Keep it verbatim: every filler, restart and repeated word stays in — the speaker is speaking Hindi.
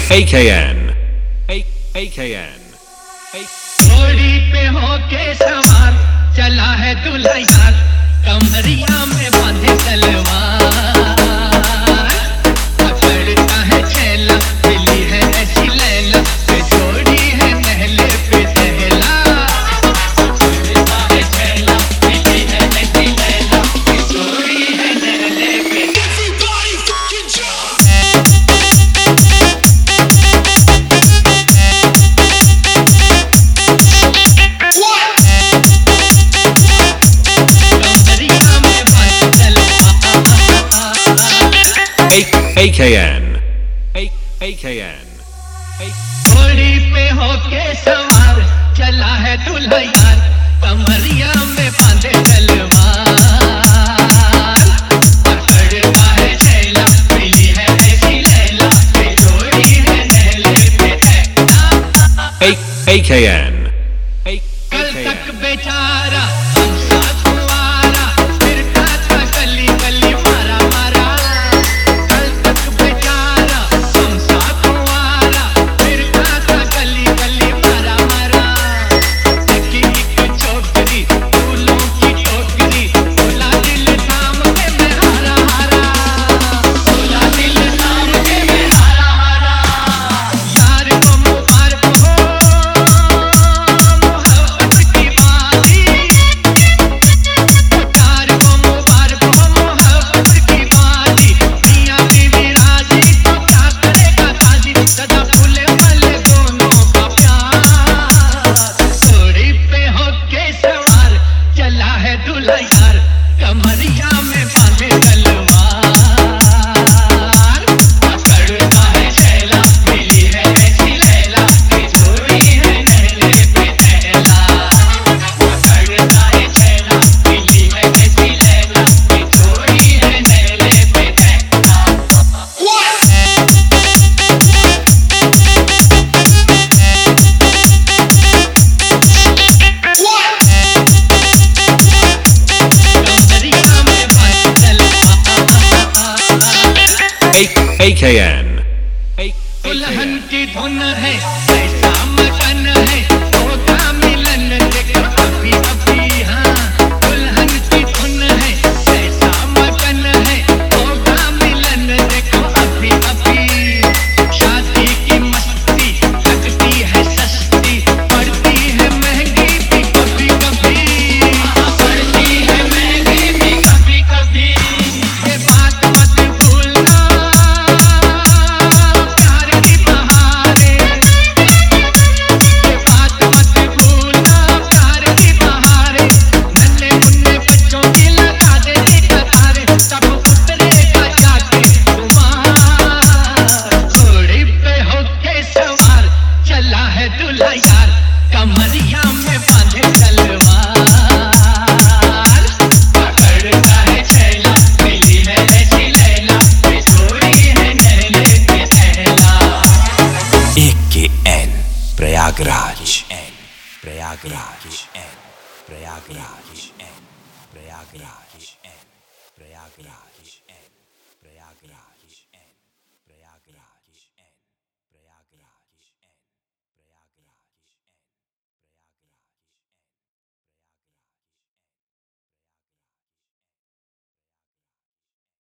A K N A K N घोड़ी पे होके सवार चला है दूल्हा यार, कमरिया में बांधे तलवार, पकड़ता है छैला, मिली है ऐसी लैला, ये जोड़ी है नहले पे सहला, पकड़ता है छैला, मिली है ऐसी लैला, ये जोड़ी है नहले पे। Everybody fucking jump! A K N A K N घोड़ी पे होके सवार चला है दूल्हा यार, कमरिया में बांधे तलवार, पकड़ता है छैला, मिली है ऐसी लैला, ये जोड़ी है नहले पे सहला। A K N कल तक बेचारा हम साथ कुंवारा, फिरता था गली गली मारा मारा, कल तक बेचारा हम साथ कुंवारा, फिरता था गली गली मारा मारा, देखी एक छोकरी फूलों की टोकरी, बोला दिल थाम के मैं हारा हारा, बोला दिल थाम के मैं हारा हारा, यार को मुबारक हो कमरिया में बांधे तलवार, पकड़ता है छैला, मिली है ऐसी लैला, ये जोड़ी है नहले पे सहला, पकड़ता है छैला, मिली है ऐसी लैला, ये जोड़ी है नहले पे सहला। A K N दुल्हन की धुन है ऐसा मगन है, होगा मिलन देखो अभी अभी, हाँ दुल्हन की धुन है ऐसा मगन है, होगा मिलन देखो अभी अभी, शादी की मस्ती लगती है सस्ती, पड़ती है महंगी भी कभी कभी, पड़ती है महंगी भी कभी कभी, ये बात मत भूलना प्यार की बहारे, ये बात मत भूलना प्यार की बहारे, नन्हे मुन्ने बच्चों की लगा दे कतारे, तब उतरेगा जाके कुमार, घोड़ी पे होके सवार चला है दूल्हा यार, कमरिया में बांधे तलवार, पकड़ता है छैला, मिली है ऐसी लैला, ये जोड़ी है नहले पे सहला। A K N Prayagraj Prayagraj Prayagraj Prayagraj Prayagraj Prayagraj Prayagraj Prayagraj.